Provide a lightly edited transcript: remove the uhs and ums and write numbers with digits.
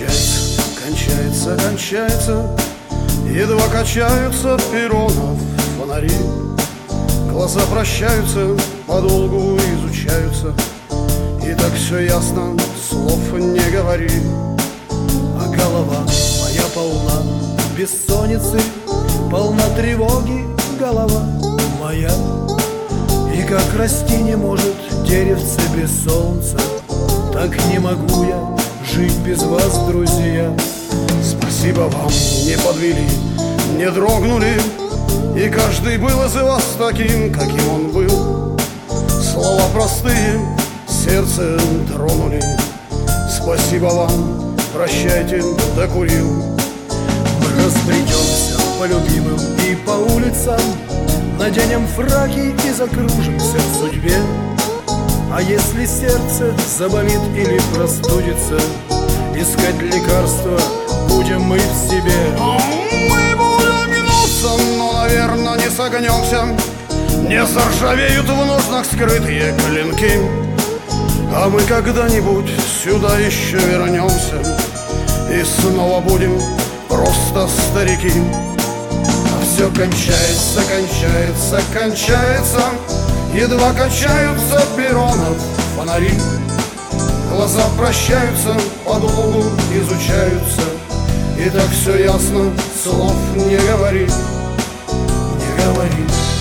кончается, кончается, кончается. Едва качаются перронов фонари. Глаза прощаются, подолгу изучаются. И так все ясно, слов не говори. А голова моя полна бессонницы, полна тревоги голова моя. И как расти не может деревце без солнца, так не могу я жить без вас, друзья. Спасибо вам, не подвели, не дрогнули. И каждый был из вас таким, каким он был. Слова простые, сердце тронули. Спасибо вам, прощайте, докурил. Мы разбредемся по любимым и по улицам, наденем фраки и закружимся в судьбе. А если сердце заболит или простудится, искать лекарства будем мы в себе. Мы будем гнуться, но, наверное, не согнемся. Не заржавеют в ножнах скрытые клинки. А мы когда-нибудь сюда еще вернемся и снова будем просто старики. А все кончается, кончается, кончается. Едва качаются перронов фонари. Глаза прощаются, подолгу изучаются. И так все ясно, слов не говори, не говори.